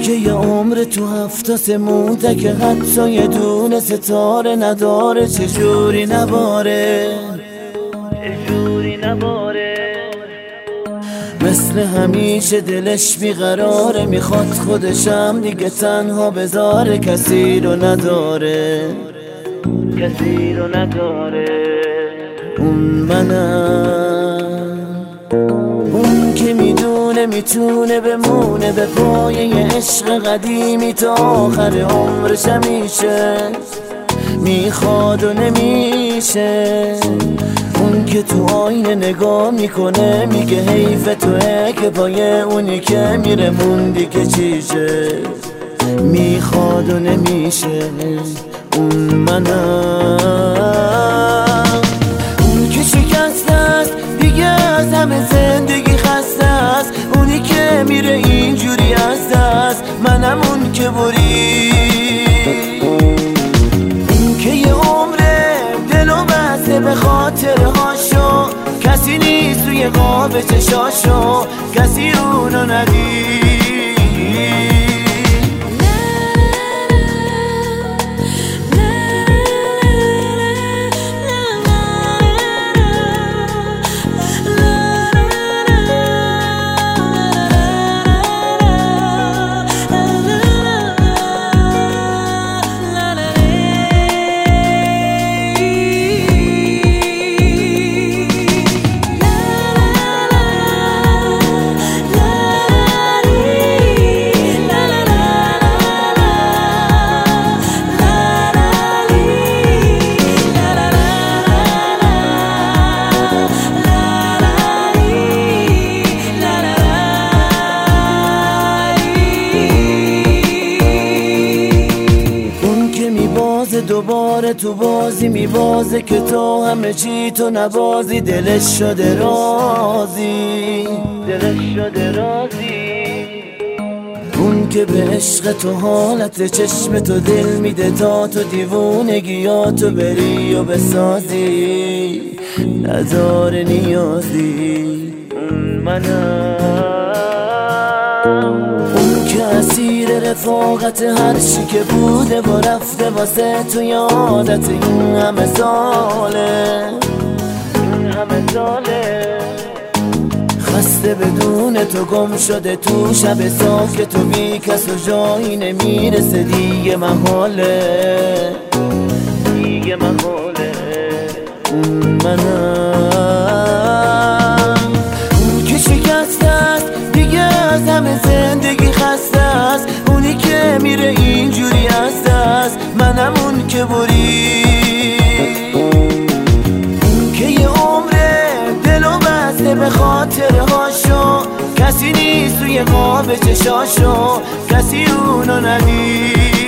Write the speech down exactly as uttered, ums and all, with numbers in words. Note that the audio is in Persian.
که یه عمر تو هفت سمونده که حتی یه دونه ستاره نداره، چجوری نباره چجوری نباره. مثل همیشه دلش بیقراره، میخواد خودشم دیگه تنها بذاره، کسی رو نداره کسی رو نداره. اون منم، اون که میدونه میتونه بمونه به پای یه عشق قدیمی تا آخر عمرش همیشه، میخواد و نمیشه. اون که تو آینه نگاه میکنه میگه حیف توه که پای اونی که میره موندی که چیشه، میخواد و نمیشه. اون منم، اون که شکسته است دیگه از همه زندگی خسته است، اونی که میره اینجوری از دست، منم اون که برید. اون که یه عمره دلو بسته به خاطر هاشو، کسی نیست توی قاب چشاشو، کسی اونو ندید. دوباره تو بازی میبازه که تو همه چی تو نبازی، دلش شده رازی دلش شده رازی. اون که به عشق تو حالت چشم تو دل میده تا تو دیوونگیاتو بری و بسازی، نداره نیازی. اون منم، اون که اسیر رفاقت هرچی که بوده و رفته واسه تو یادت این همه ساله این همه ساله. خسته بدون تو گم شده تو شب ساکت و بی کس و جایی نمیرسه دیگه محاله دیگه محاله. اون منم، اون که شکسته است دیگه از همه زندگی خسته است، اونی که میره اینجوری از دست، منم اون که برید. اون که یه عمره دلو بسته به خاطر هاشو، کسی نیست توی قاب چشاشو، کسی اونو ندید.